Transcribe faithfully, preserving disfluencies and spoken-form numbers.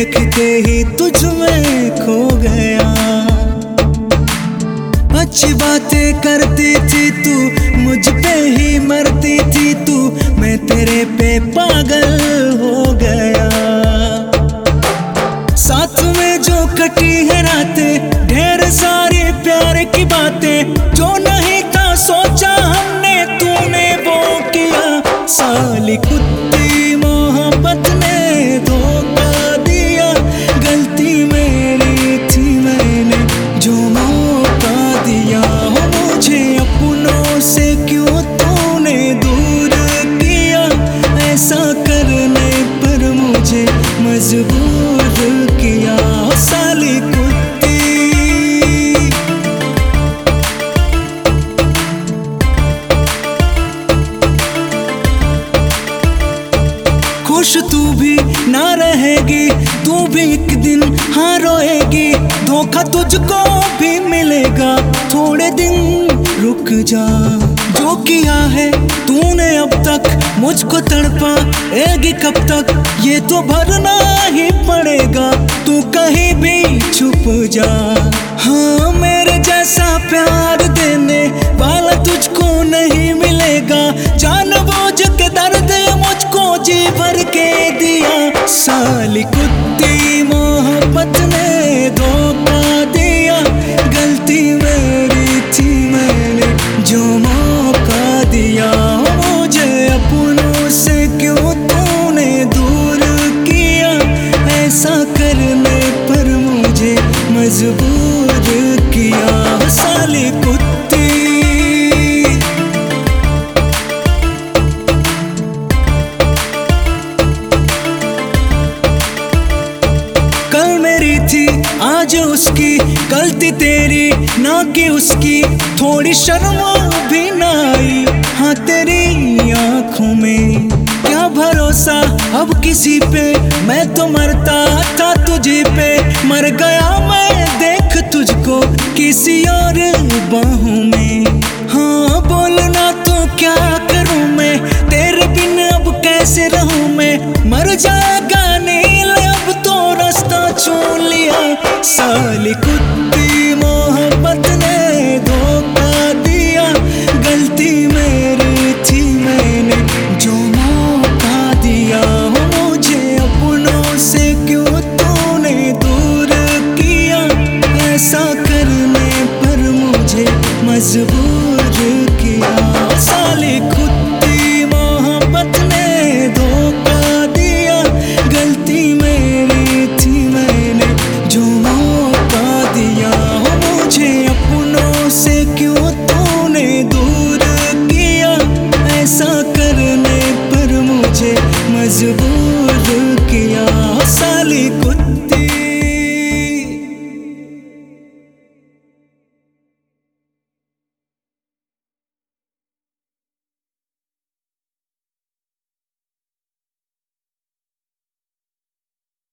देखते ही तुझ में खो गया। अच्छी बातें करती थी तू, मुझ पे ही मरती थी तू, मैं तेरे पे पागल हो गया। साथ में जो कटी है रातें, ढेर सारी प्यार की बातें, जो नहीं था सोचा हमने तूने वो किया। साली कुत्ती मोहब्बत ने धोखा दिया, गलती मेरी थी मैंने जो मौका दिया। हो मुझे अपनों से क्यों तूने दूर किया, ऐसा करने पर मुझे मजबूर किया। साली कुत्ती खुश तू भी ना रहेगी, तू भी एक दिन हाँ रोएगी। धोखा तुझको भी मिलेगा, थोड़े दिन रुक जा। जो किया है तूने अब तक मुझको तड़पाएगी कब तक, ये तो भरना ही पड़ेगा, तू कहीं भी छुप जा। हाँ मेरे जैसा प्यार देने वाला तुझको नहीं मिलेगा, जानबूझ के दर्द मुझको जी भर के दिया। साली कुत्ती मोहब्बत ने धोखा दिया, गलती मेरी थी मैंने जो मौका दिया। मुझे अपनों से क्यों तूने दूर किया, ऐसा करने पर मुझे मजबूर किया। साली कुत्ती कल मेरी थी आज उसकी, गलती तेरी ना कि उसकी, थोड़ी शर्म भी ना आई हाँ तेरी आंखों में। क्या भरोसा अब किसी पे, मैं तो मरता था तुझे पे, मर गया मैं देख तुझको किसी और बाहों में। हाँ बोलना तो क्या करूं मैं, तेरे बिन अब कैसे रहूं मैं, मर जाएगा नील अब तो रास्ता छोड़ लिया। साली कुत्ती मोहब्बत ने धोखा दिया, गलती मेरी थी मैंने जो मौका दिया। मुझे अपनों से क्यों तूने दूर किया, ऐसा करने पर मुझे मजबूर